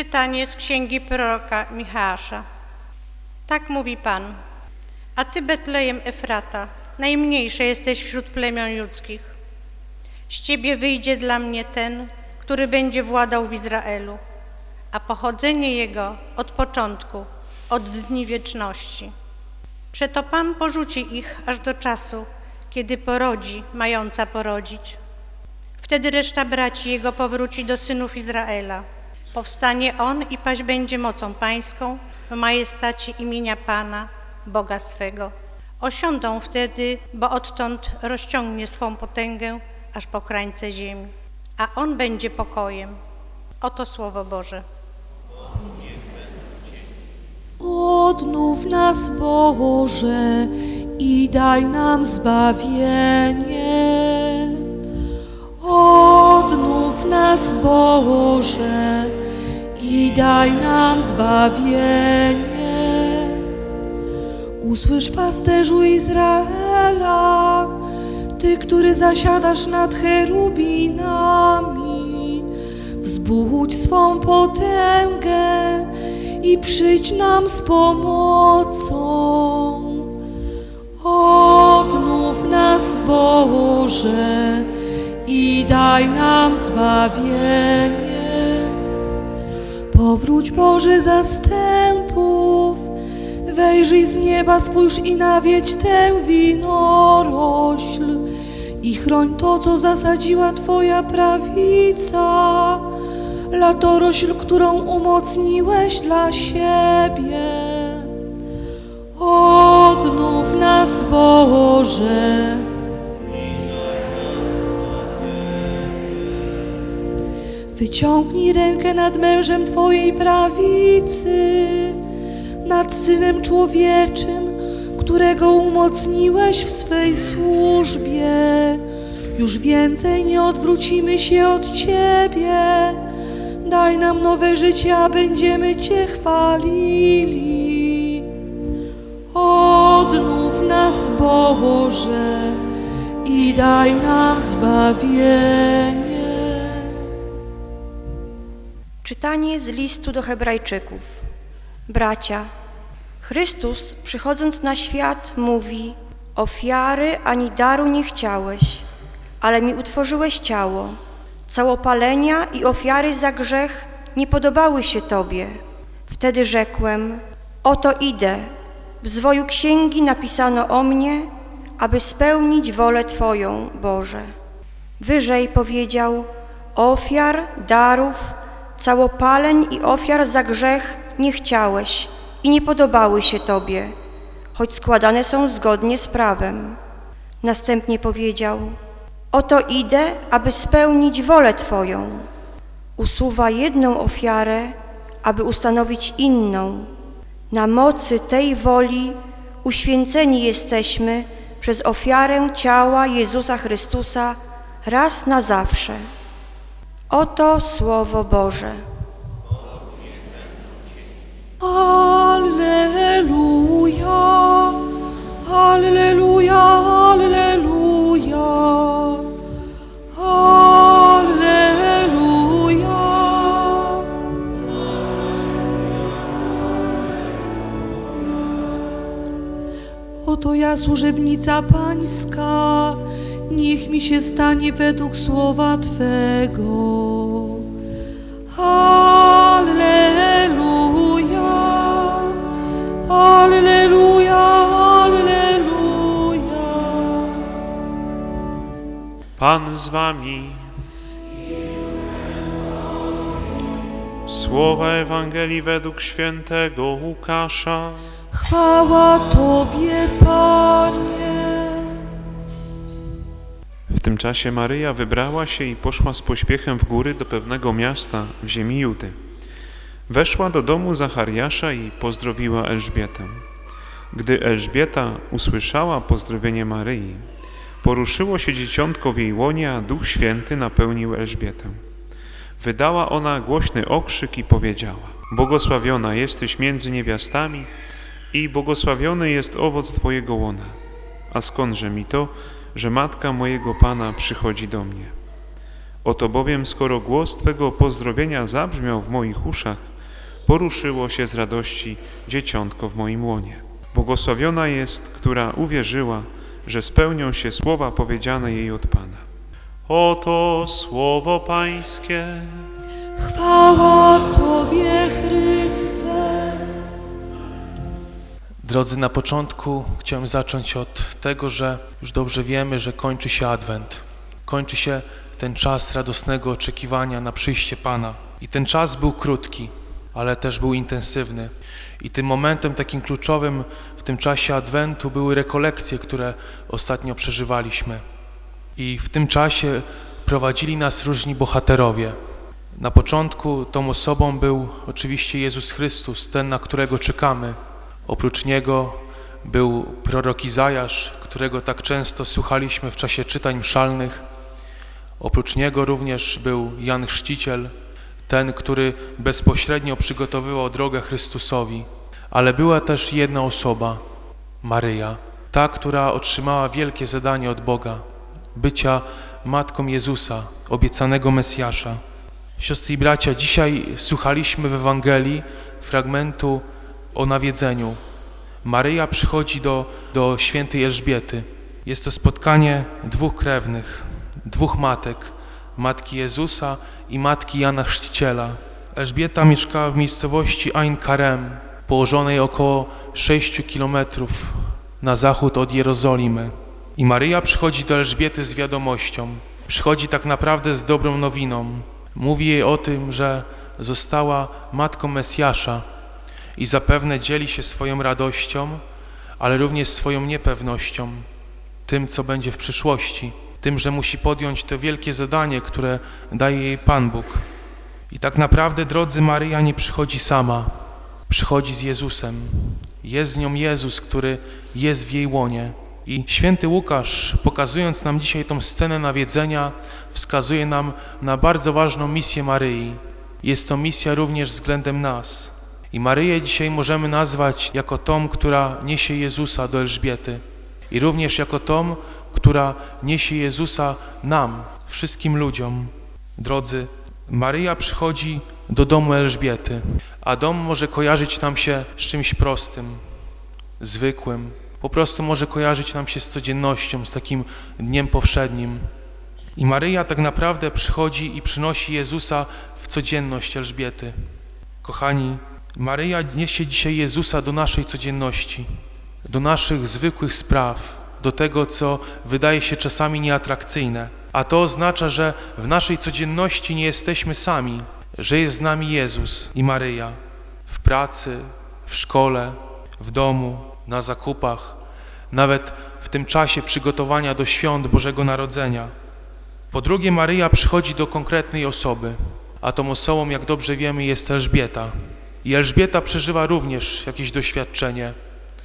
Czytanie z księgi proroka Micheasza. Tak mówi Pan: a Ty, Betlejem Efrata, najmniejsze jesteś wśród plemion ludzkich. Z Ciebie wyjdzie dla mnie ten, który będzie władał w Izraelu, a pochodzenie Jego od początku, od dni wieczności. Przeto Pan porzuci ich aż do czasu, kiedy porodzi mająca porodzić. Wtedy reszta braci Jego powróci do synów Izraela. Powstanie On i paść będzie mocą pańską w majestacie imienia Pana, Boga swego. Osiądą wtedy, bo odtąd rozciągnie swą potęgę aż po krańce ziemi, a On będzie pokojem. Oto Słowo Boże. Odnów nas, Boże, i daj nam zbawienie. Odnów nas, Boże, i daj nam zbawienie. Usłysz, pasterzu Izraela, Ty, który zasiadasz nad cherubinami, wzbudź swą potęgę i przyjdź nam z pomocą. Odnów nas, Boże, i daj nam zbawienie. Powróć, Boże zastępów, wejrzyj z nieba, spójrz i nawiedź tę winorośl i chroń to, co zasadziła Twoja prawica, latorośl, którą umocniłeś dla siebie. Odnów nas, Boże, wyciągnij rękę nad mężem Twojej prawicy, nad Synem Człowieczym, którego umocniłeś w swej służbie. Już więcej nie odwrócimy się od Ciebie. Daj nam nowe życie, a będziemy Cię chwalili. Odnów nas, Boże, i daj nam zbawienie. Czytanie z listu do Hebrajczyków. Bracia, Chrystus, przychodząc na świat, mówi: ofiary ani daru nie chciałeś, ale mi utworzyłeś ciało. Całopalenia i ofiary za grzech nie podobały się Tobie. Wtedy rzekłem: oto idę, w zwoju księgi napisano o mnie, aby spełnić wolę Twoją, Boże. Wyżej powiedział: ofiar, darów, całopaleń i ofiar za grzech nie chciałeś i nie podobały się Tobie, choć składane są zgodnie z prawem. Następnie powiedział: oto idę, aby spełnić wolę Twoją. Usuwa jedną ofiarę, aby ustanowić inną. Na mocy tej woli uświęceni jesteśmy przez ofiarę ciała Jezusa Chrystusa raz na zawsze. Oto Słowo Boże. Alleluja, alleluja, alleluja, alleluja. Oto ja, służebnica Pańska, niech mi się stanie według słowa Twego. Alleluja, alleluja, alleluja. Pan z wami. Słowa Ewangelii według świętego Łukasza. Chwała Tobie, Panie. W tym czasie Maryja wybrała się i poszła z pośpiechem w góry do pewnego miasta w ziemi Judy. Weszła do domu Zachariasza i pozdrowiła Elżbietę. Gdy Elżbieta usłyszała pozdrowienie Maryi, poruszyło się dzieciątko w jej łonie, a Duch Święty napełnił Elżbietę. Wydała ona głośny okrzyk i powiedziała: błogosławiona jesteś między niewiastami i błogosławiony jest owoc Twojego łona. A skądże mi to, że matka mojego Pana przychodzi do mnie? Oto bowiem, skoro głos Twego pozdrowienia zabrzmiał w moich uszach, poruszyło się z radości dzieciątko w moim łonie. Błogosławiona jest, która uwierzyła, że spełnią się słowa powiedziane jej od Pana. Oto słowo Pańskie. Chwała Tobie, Chryste. Drodzy, na początku chciałem zacząć od tego, że już dobrze wiemy, że kończy się Adwent. Kończy się ten czas radosnego oczekiwania na przyjście Pana. I ten czas był krótki, ale też był intensywny. I tym momentem takim kluczowym w tym czasie Adwentu były rekolekcje, które ostatnio przeżywaliśmy. I w tym czasie prowadzili nas różni bohaterowie. Na początku tą osobą był oczywiście Jezus Chrystus, ten, na którego czekamy. Oprócz Niego był prorok Izajasz, którego tak często słuchaliśmy w czasie czytań mszalnych. Oprócz Niego również był Jan Chrzciciel, ten, który bezpośrednio przygotowywał drogę Chrystusowi. Ale była też jedna osoba, Maryja, ta, która otrzymała wielkie zadanie od Boga, bycia matką Jezusa, obiecanego Mesjasza. Siostry i bracia, dzisiaj słuchaliśmy w Ewangelii fragmentu o nawiedzeniu. Maryja przychodzi do świętej Elżbiety. Jest to spotkanie dwóch krewnych, dwóch matek, matki Jezusa i matki Jana Chrzciciela. Elżbieta mieszkała w miejscowości Ain Karem, położonej około 6 kilometrów na zachód od Jerozolimy. I Maryja przychodzi do Elżbiety z wiadomością. Przychodzi tak naprawdę z dobrą nowiną. Mówi jej o tym, że została matką Mesjasza i zapewne dzieli się swoją radością, ale również swoją niepewnością, tym, co będzie w przyszłości, tym, że musi podjąć to wielkie zadanie, które daje jej Pan Bóg. I tak naprawdę, drodzy, Maryja nie przychodzi sama, przychodzi z Jezusem. Jest z nią Jezus, który jest w jej łonie. I święty Łukasz, pokazując nam dzisiaj tą scenę nawiedzenia, wskazuje nam na bardzo ważną misję Maryi. Jest to misja również względem nas. I Maryję dzisiaj możemy nazwać jako tą, która niesie Jezusa do Elżbiety. I również jako tą, która niesie Jezusa nam, wszystkim ludziom. Drodzy, Maryja przychodzi do domu Elżbiety, a dom może kojarzyć nam się z czymś prostym, zwykłym. Po prostu może kojarzyć nam się z codziennością, z takim dniem powszednim. I Maryja tak naprawdę przychodzi i przynosi Jezusa w codzienność Elżbiety. Kochani, Maryja niesie dzisiaj Jezusa do naszej codzienności, do naszych zwykłych spraw, do tego, co wydaje się czasami nieatrakcyjne. A to oznacza, że w naszej codzienności nie jesteśmy sami, że jest z nami Jezus i Maryja w pracy, w szkole, w domu, na zakupach, nawet w tym czasie przygotowania do świąt Bożego Narodzenia. Po drugie, Maryja przychodzi do konkretnej osoby, a tą osobą, jak dobrze wiemy, jest Elżbieta. I Elżbieta przeżywa również jakieś doświadczenie,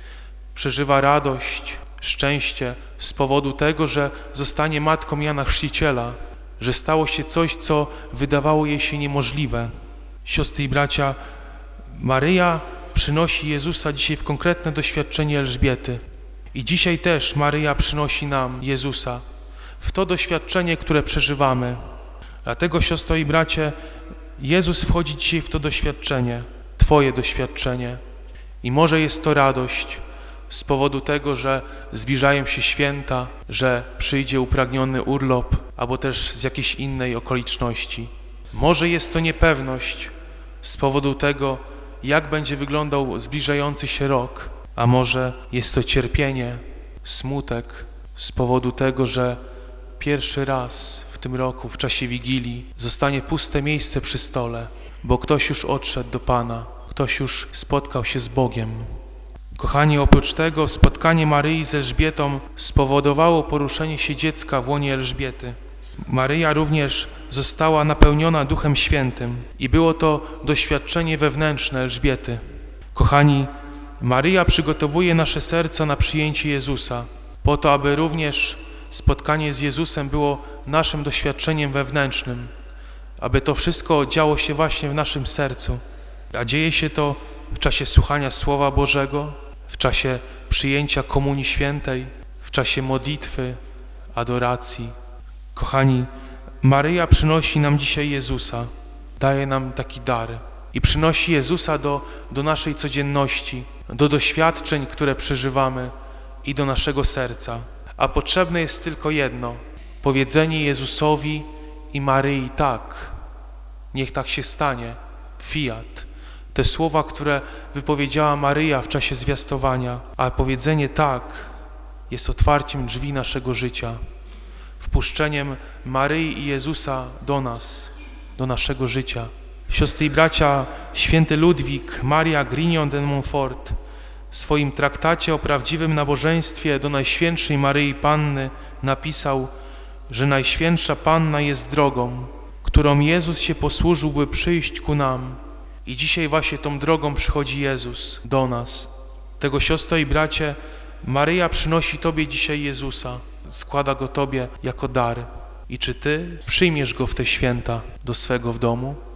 przeżywa radość, szczęście z powodu tego, że zostanie matką Jana Chrzciciela, że stało się coś, co wydawało jej się niemożliwe. Siostry i bracia, Maryja przynosi Jezusa dzisiaj w konkretne doświadczenie Elżbiety. I dzisiaj też Maryja przynosi nam Jezusa w to doświadczenie, które przeżywamy. Dlatego, siostro i bracie, Jezus wchodzi dzisiaj w to doświadczenie, Twoje doświadczenie. I może jest to radość z powodu tego, że zbliżają się święta, że przyjdzie upragniony urlop, albo też z jakiejś innej okoliczności. Może jest to niepewność z powodu tego, jak będzie wyglądał zbliżający się rok, a może jest to cierpienie, smutek z powodu tego, że pierwszy raz w tym roku, w czasie Wigilii, zostanie puste miejsce przy stole, bo ktoś już odszedł do Pana, ktoś już spotkał się z Bogiem. Kochani, oprócz tego spotkanie Maryi z Elżbietą spowodowało poruszenie się dziecka w łonie Elżbiety. Maryja również została napełniona Duchem Świętym i było to doświadczenie wewnętrzne Elżbiety. Kochani, Maryja przygotowuje nasze serca na przyjęcie Jezusa, po to, aby również spotkanie z Jezusem było naszym doświadczeniem wewnętrznym, aby to wszystko działo się właśnie w naszym sercu. A dzieje się to w czasie słuchania Słowa Bożego, w czasie przyjęcia Komunii Świętej, w czasie modlitwy, adoracji. Kochani, Maryja przynosi nam dzisiaj Jezusa, daje nam taki dar, i przynosi Jezusa do naszej codzienności, do doświadczeń, które przeżywamy i do naszego serca. A potrzebne jest tylko jedno: powiedzenie Jezusowi i Maryi tak. Niech tak się stanie. Fiat. Te słowa, które wypowiedziała Maryja w czasie zwiastowania, a powiedzenie tak jest otwarciem drzwi naszego życia, wpuszczeniem Maryi i Jezusa do nas, do naszego życia. Siostry i bracia, święty Ludwik Maria Grignon de Montfort w swoim traktacie o prawdziwym nabożeństwie do Najświętszej Maryi Panny napisał, że Najświętsza Panna jest drogą, którą Jezus się posłużył, by przyjść ku nam. I dzisiaj właśnie tą drogą przychodzi Jezus do nas. Tego, siostro i bracie, Maryja przynosi Tobie dzisiaj Jezusa, składa Go Tobie jako dar. I czy Ty przyjmiesz Go w te święta do swego w domu?